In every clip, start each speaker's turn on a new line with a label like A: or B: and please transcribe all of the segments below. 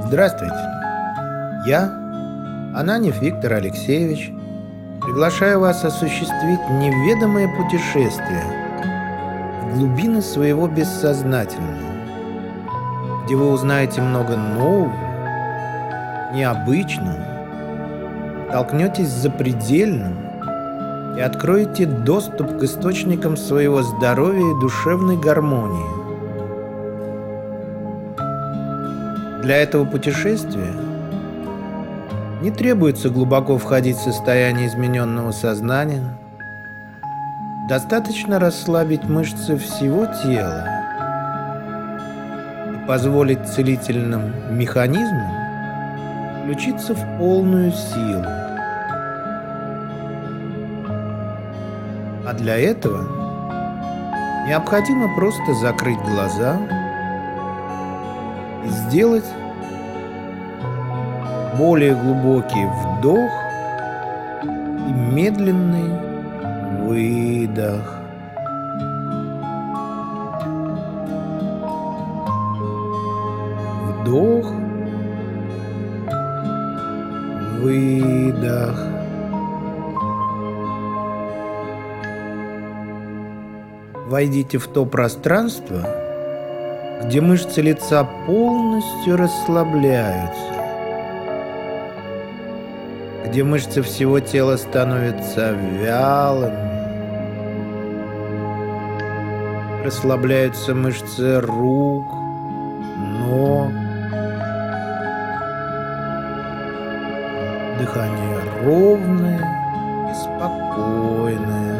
A: Здравствуйте, я, Ананьев Виктор Алексеевич, приглашаю вас осуществить неведомое путешествие в глубины своего бессознательного, где вы узнаете много нового, необычного, столкнетесь с запредельным и откроете доступ к источникам своего здоровья и душевной гармонии. Для этого путешествия не требуется глубоко входить в состояние измененного сознания. Достаточно расслабить мышцы всего тела и позволить целительным механизмам включиться в полную силу. А для этого необходимо просто закрыть глаза и сделать более глубокий вдох и медленный выдох. Вдох, выдох. Войдите в то пространство, где мышцы лица полностью расслабляются, где мышцы всего тела становятся вялыми, расслабляются мышцы рук, ног, дыхание ровное и спокойное.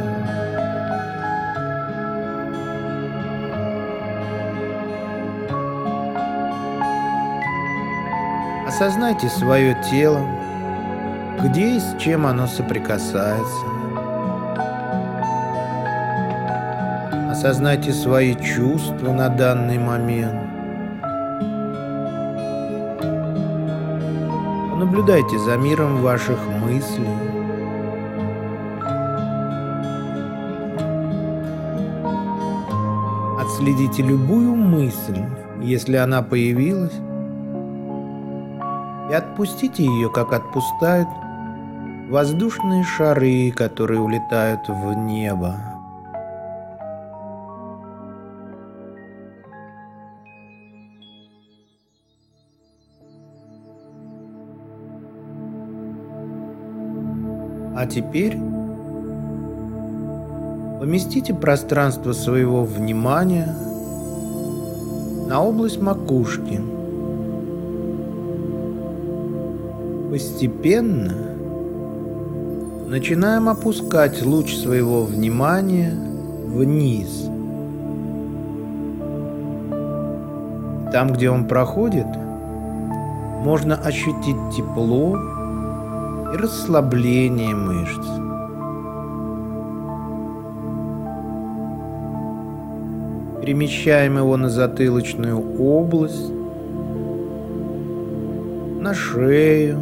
A: Осознайте свое тело, где и с чем оно соприкасается. Осознайте свои чувства на данный момент. Понаблюдайте за миром ваших мыслей. Отследите любую мысль, если она появилась, и отпустите ее, как отпускают воздушные шары, которые улетают в небо. А теперь поместите пространство своего внимания на область макушки. Постепенно начинаем опускать луч своего внимания вниз. Там, где он проходит, можно ощутить тепло и расслабление мышц. Перемещаем его на затылочную область, на шею.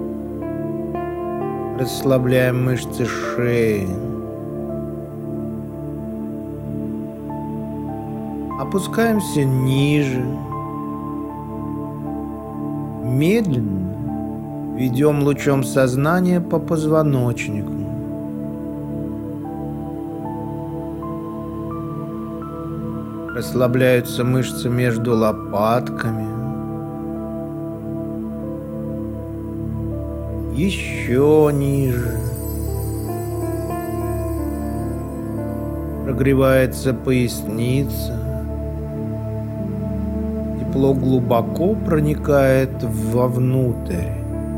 A: Расслабляем мышцы шеи. Опускаемся ниже. Медленно ведем лучом сознания по позвоночнику. Расслабляются мышцы между лопатками. Еще ниже. Прогревается поясница. Тепло глубоко проникает вовнутрь.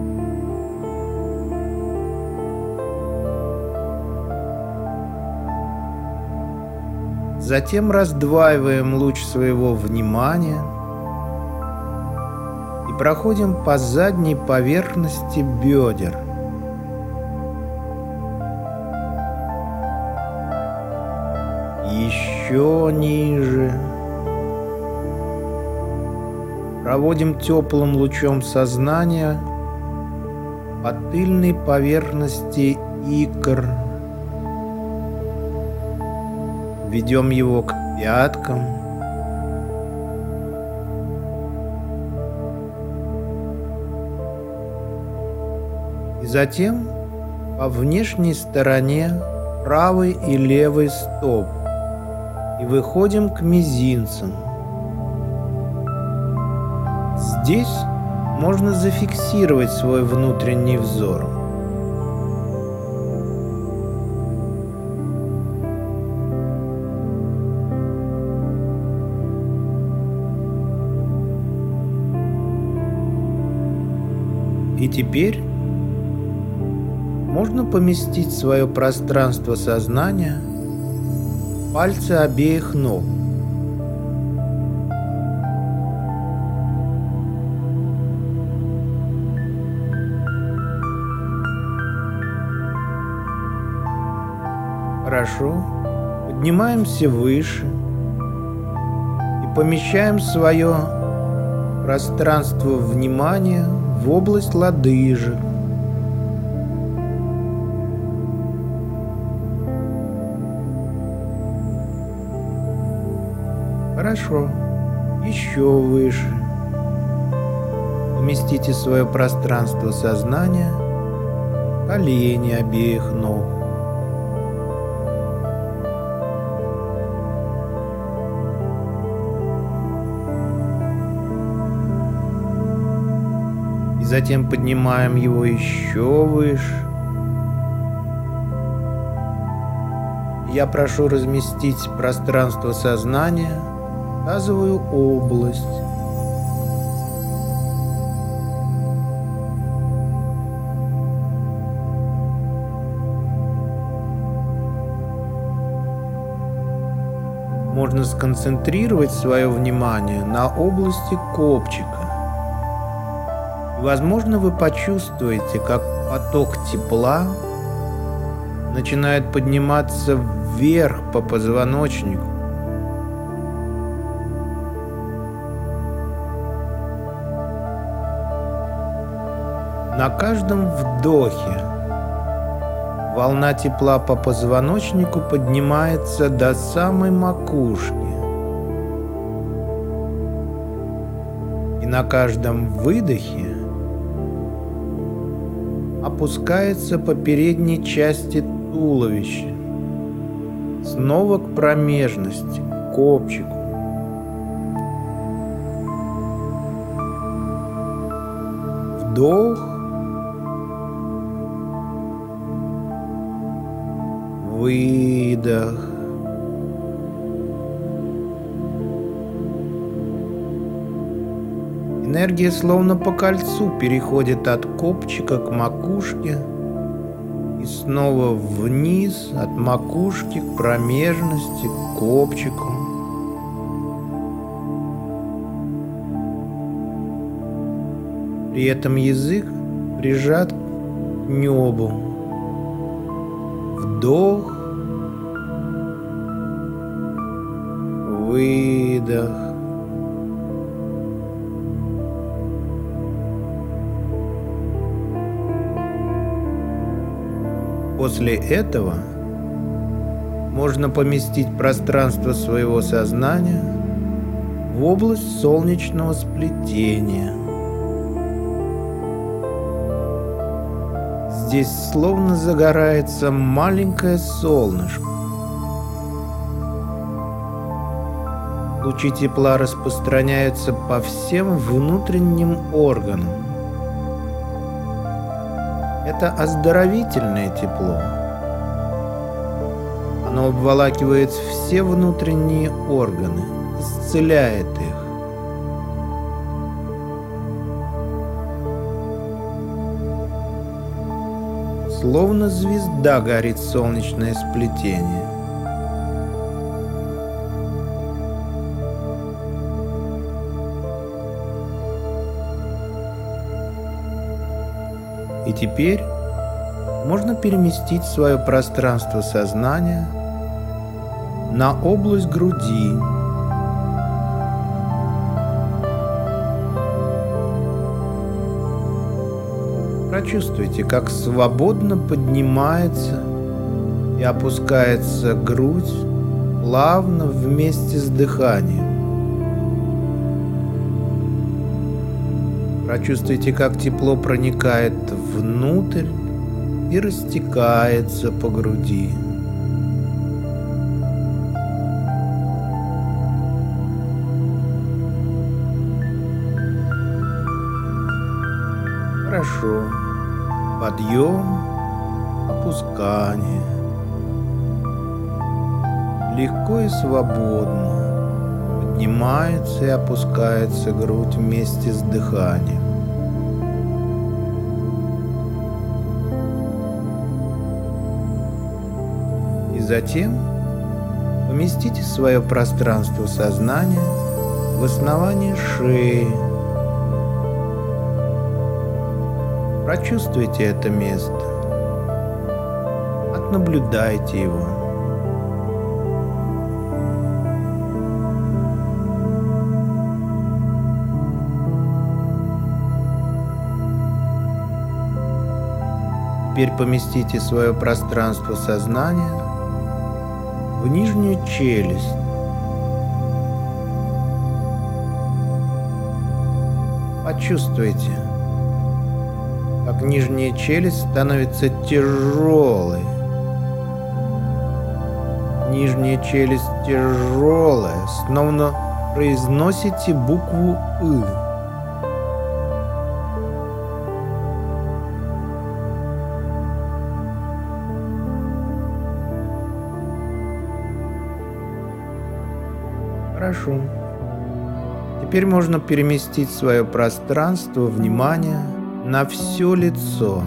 A: Затем раздваиваем луч своего внимания и проходим по задней поверхности бедер. Еще ниже. Проводим теплым лучом сознания по тыльной поверхности икр. Ведем его к пяткам. затем по внешней стороне правой и левой стоп и выходим к мизинцам. Здесь можно зафиксировать свой внутренний взор. И теперь можно поместить свое пространство сознания в пальцы обеих ног. Хорошо. Поднимаемся выше и помещаем свое пространство внимания в область лодыжек. Хорошо. Еще выше. Поместите свое пространство сознания в колени обеих ног. И затем поднимаем его еще выше. Я прошу разместить пространство сознания в тазовую область. Можно сконцентрировать свое внимание на области копчика. И, возможно, вы почувствуете, как поток тепла начинает подниматься вверх по позвоночнику. На каждом вдохе волна тепла по позвоночнику поднимается до самой макушки. И на каждом выдохе опускается по передней части туловища, снова к промежности, к копчику. Вдох. Выдох. Энергия словно по кольцу переходит от копчика к макушке и снова вниз от макушки к промежности, к копчику. При этом язык прижат к небу. Вдох, выдох. После этого можно поместить пространство своего сознания в область солнечного сплетения. Здесь словно загорается маленькое солнышко. Лучи тепла распространяются по всем внутренним органам. Это оздоровительное тепло. Оно обволакивает все внутренние органы, исцеляет их. Словно звезда горит солнечное сплетение. И теперь можно переместить свое пространство сознания на область груди. Прочувствуйте, как свободно поднимается и опускается грудь плавно вместе с дыханием. Прочувствуйте, как тепло проникает внутрь и растекается по груди. Хорошо. Подъем, опускание. Легко и свободно поднимается и опускается грудь вместе с дыханием. И затем поместите свое пространство сознания в основании шеи. Прочувствуйте это место. Отнаблюдайте его. Теперь поместите свое пространство сознания в нижнюю челюсть. Почувствуйте, как нижняя челюсть становится тяжелой. Нижняя челюсть тяжелая, словно произносите букву «ы». Хорошо. Теперь можно переместить свое пространство внимания на все лицо.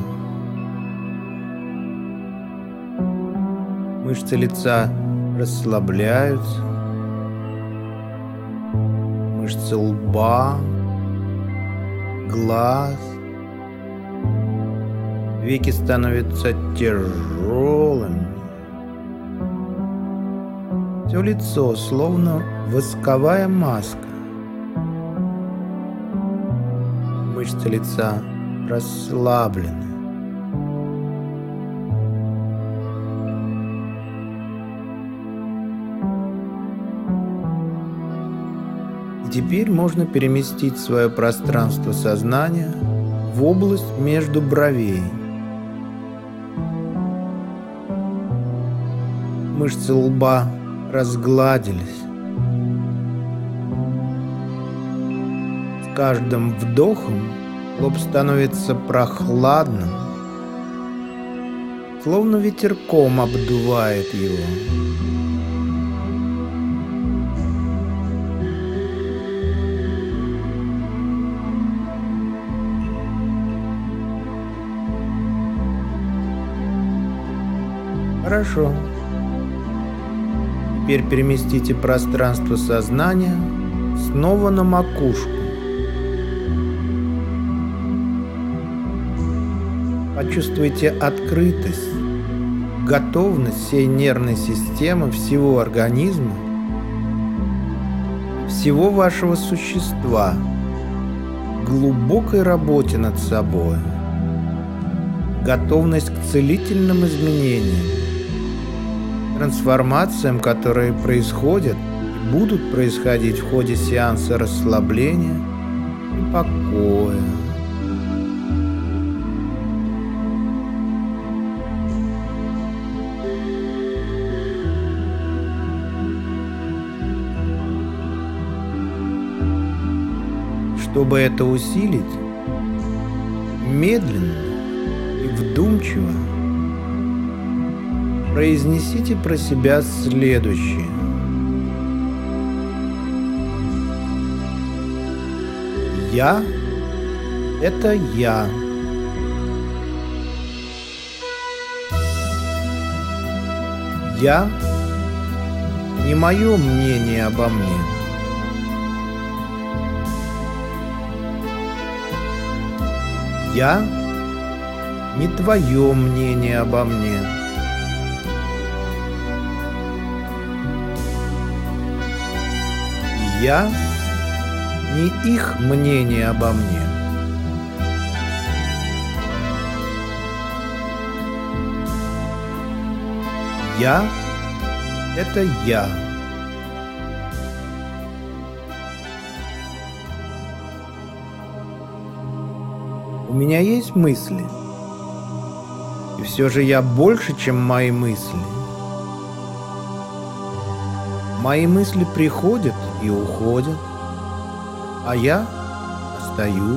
A: Мышцы лица расслабляются. Мышцы лба, глаз. Веки становятся тяжелыми. Все лицо словно восковая маска. Мышцы лица расслаблены. И теперь можно переместить свое пространство сознания в область между бровей. Мышцы лба разгладились. С каждым вдохом лоб становится прохладным, словно ветерком обдувает его. Хорошо. Теперь переместите пространство сознания снова на макушку. Почувствуйте открытость, готовность всей нервной системы, всего организма, всего вашего существа к глубокой работе над собой, готовность к целительным изменениям, трансформациям, которые происходят и будут происходить в ходе сеанса расслабления и покоя. Чтобы это усилить, медленно и вдумчиво произнесите про себя следующее. Я – это я. Я – не мое мнение обо мне. Я – не твое мнение обо мне. Я – не их мнение обо мне. Я – это я. У меня есть мысли. И все же я больше, чем мои мысли. Мои мысли приходят и уходят, а я остаюсь.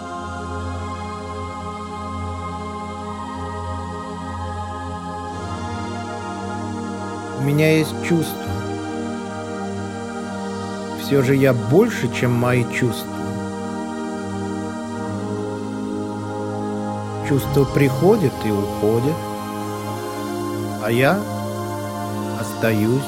A: У меня есть чувства. Все же я больше, чем мои чувства. Чувства приходят и уходят, а я остаюсь.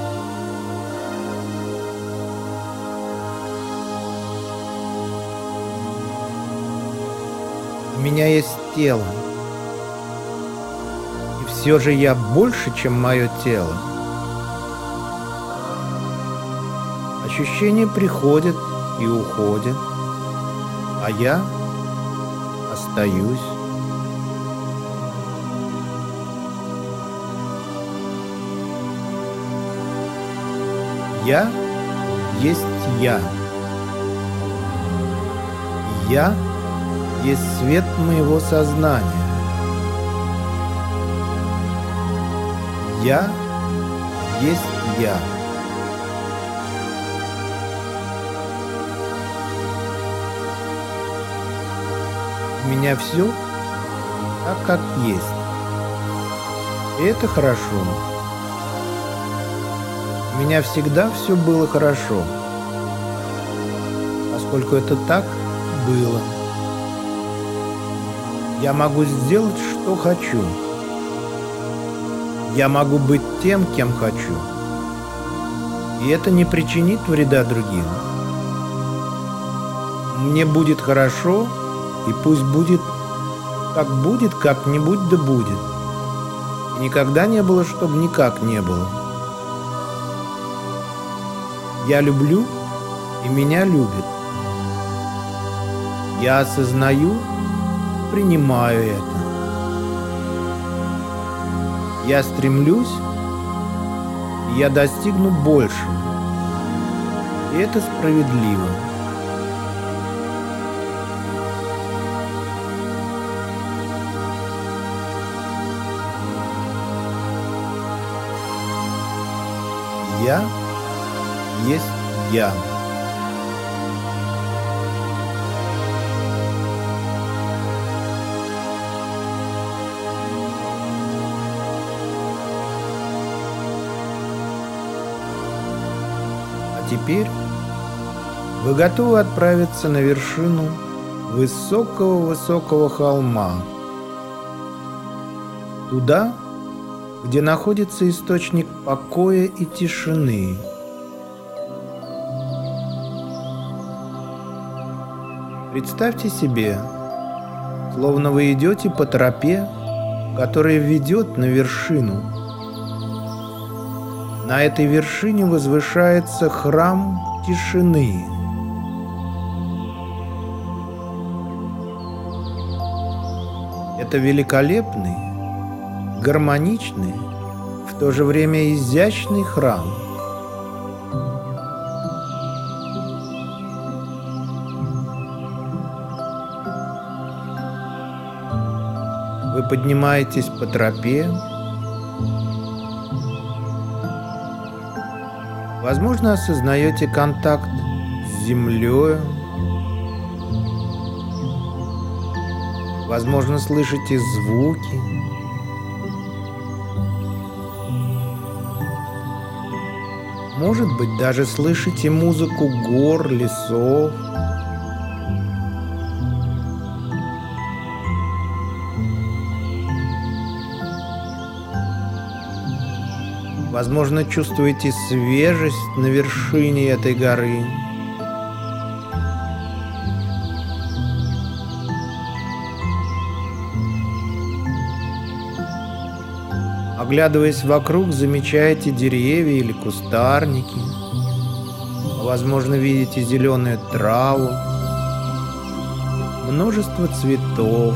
A: У меня есть тело. И все же я больше, чем мое тело. Ощущения приходят и уходят, а я остаюсь. Я есть я. Я есть свет моего сознания. Я есть я. У меня все так, как есть. И это хорошо. У меня всегда все было хорошо, поскольку это так было. Я могу сделать, что хочу. Я могу быть тем, кем хочу. И это не причинит вреда другим. Мне будет хорошо, и пусть будет как-нибудь да будет. И никогда не было, чтобы никак не было. Я люблю, и меня любят. Я осознаю, принимаю это. Я стремлюсь, и я достигну большего. И это справедливо. Я есть я. А теперь вы готовы отправиться на вершину высокого-высокого холма, туда, где находится источник покоя и тишины. Представьте себе, словно вы идете по тропе, которая ведет на вершину. На этой вершине возвышается храм тишины. Это великолепный, гармоничный, в то же время изящный храм. Вы поднимаетесь по тропе. Возможно, осознаете контакт с землей. Возможно, слышите звуки. Может быть, даже слышите музыку гор, лесов. Возможно, чувствуете свежесть на вершине этой горы. Оглядываясь вокруг, замечаете деревья или кустарники. Возможно, видите зеленую траву, множество цветов.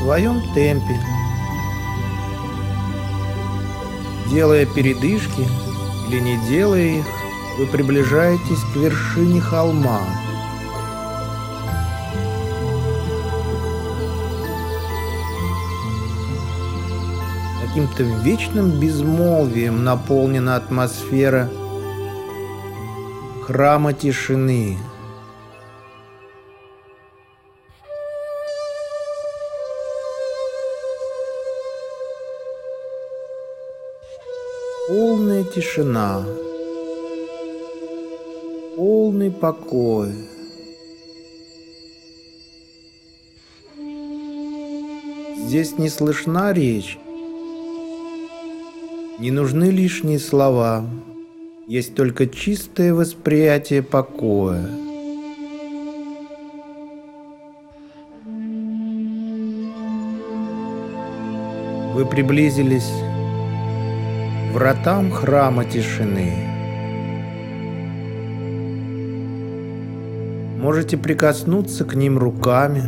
A: своем темпе, делая передышки или не делая их, вы приближаетесь к вершине холма. Каким-то вечным безмолвием наполнена атмосфера храма тишины. Полная тишина, полный покой. Здесь не слышна речь, не нужны лишние слова, есть только чистое восприятие покоя. Вы приблизились к вратам храма тишины. Можете прикоснуться к ним руками.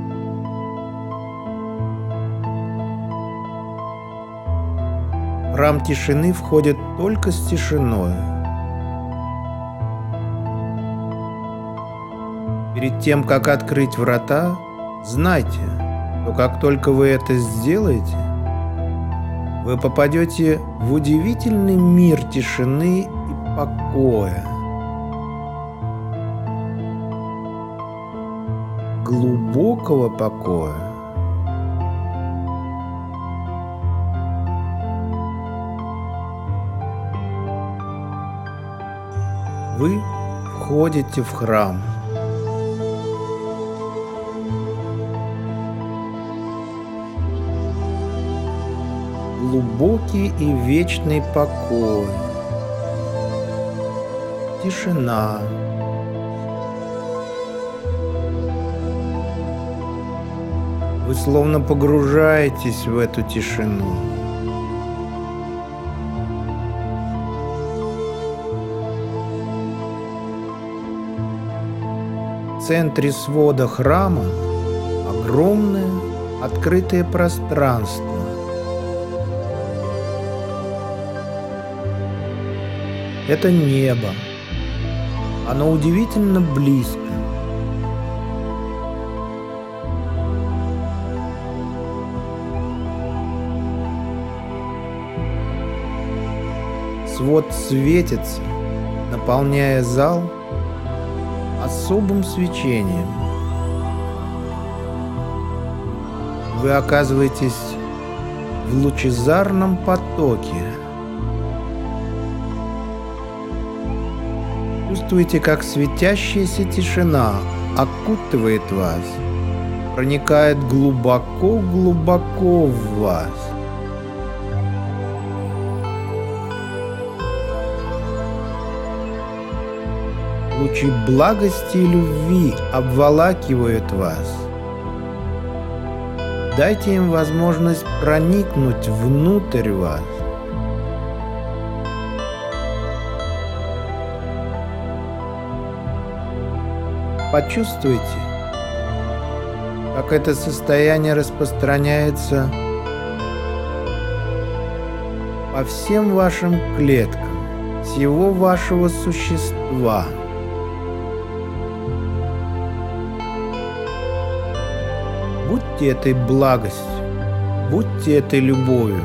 A: В храм тишины входит только с тишиной. Перед тем, как открыть врата, знайте, что как только вы это сделаете, вы попадете в удивительный мир тишины и покоя. Глубокого покоя. Вы входите в храм. Глубокий и вечный покой. Тишина. Вы словно погружаетесь в эту тишину. В центре свода храма огромное открытое пространство. Это небо. Оно удивительно близко. Свод светится, наполняя зал особым свечением. Вы оказываетесь в лучезарном потоке. Чувствуете, как светящаяся тишина окутывает вас, проникает глубоко-глубоко в вас. Лучи благости и любви обволакивают вас. Дайте им возможность проникнуть внутрь вас. Почувствуйте, как это состояние распространяется по всем вашим клеткам, всего вашего существа. Будьте этой благостью, будьте этой любовью.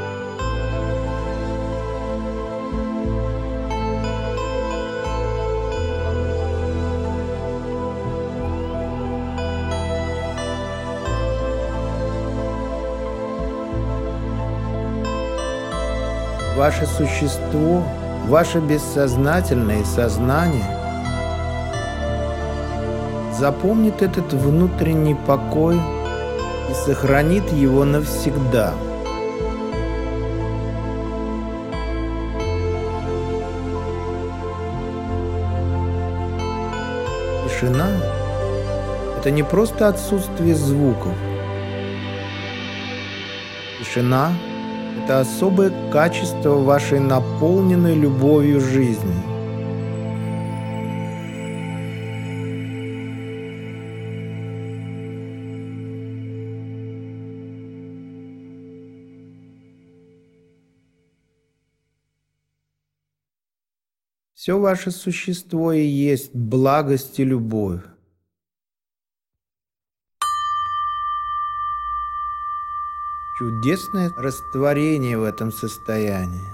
A: Ваше существо, ваше бессознательное сознание запомнит этот внутренний покой и сохранит его навсегда. Тишина – это не просто отсутствие звуков. Тишина – это особое качество вашей наполненной любовью жизни. Все ваше существо и есть благость и любовь. Чудесное растворение в этом состоянии.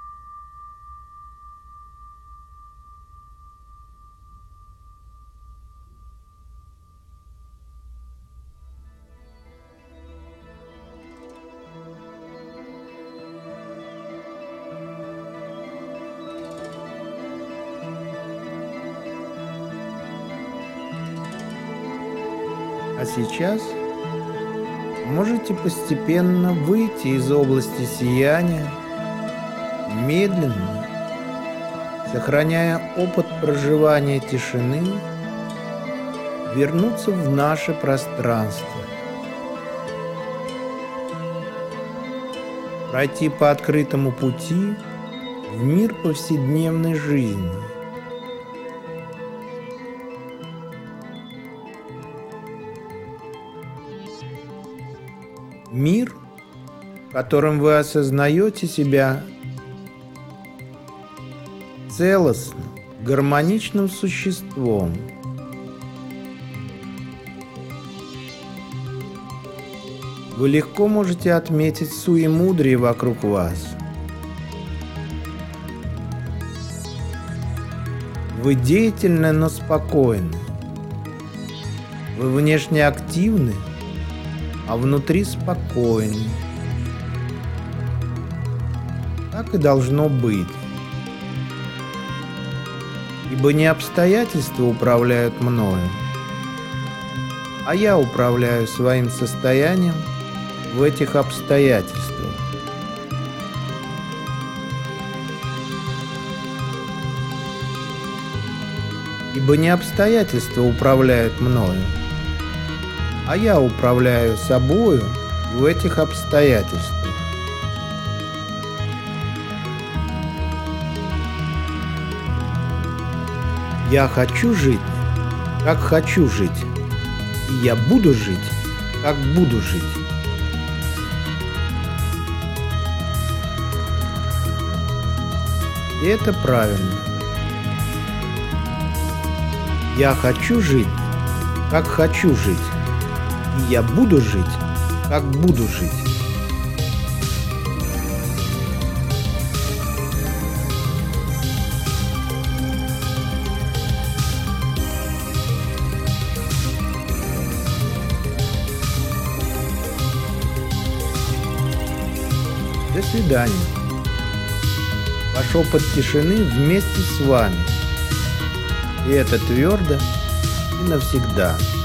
A: А сейчас можете постепенно выйти из области сияния, медленно, сохраняя опыт проживания тишины, вернуться в наше пространство, пройти по открытому пути в мир повседневной жизни. Мир, в котором вы осознаете себя целостным, гармоничным существом. Вы легко можете отметить суемудрие вокруг вас. Вы деятельны, но спокойны. Вы внешне активны, а внутри спокойны. Так и должно быть. Ибо не обстоятельства управляют мною, а я управляю своим состоянием в этих обстоятельствах. Ибо не обстоятельства управляют мною, а я управляю собою в этих обстоятельствах. Я хочу жить, как хочу жить, и я буду жить, как буду жить. И это правильно. Я хочу жить, как хочу жить, и я буду жить, как буду жить. До свидания. Ваш опыт тишины вместе с вами. И это твердо и навсегда.